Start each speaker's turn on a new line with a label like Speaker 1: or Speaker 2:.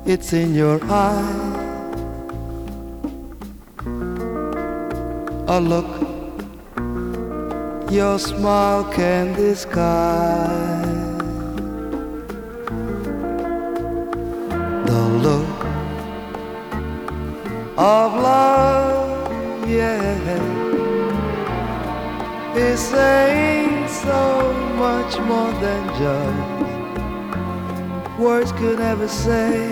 Speaker 1: it's in your eye. A look your smile can disguise. The look of love, yeah, is saying so much more than just words could ever say.